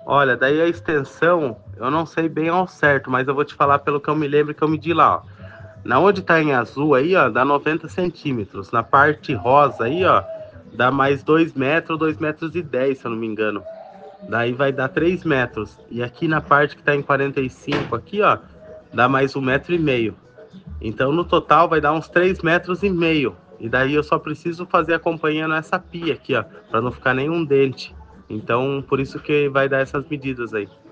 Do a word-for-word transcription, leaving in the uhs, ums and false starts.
Olha, daí a extensão, eu não sei bem ao certo, mas eu vou te falar pelo que eu me lembro que eu medi lá, ó. Na onde tá em azul aí, ó, dá noventa centímetros. Na parte rosa aí, ó, dá mais dois metros, dois metros e dez, se eu não me engano. Daí vai dar três metros. E aqui na parte que tá em quarenta e cinco aqui, ó, dá mais um metro e meio. Então, no total, vai dar uns três metros e meio. E daí eu só preciso fazer acompanhando essa pia aqui, ó, para não ficar nenhum dente. Então, por isso que vai dar essas medidas aí.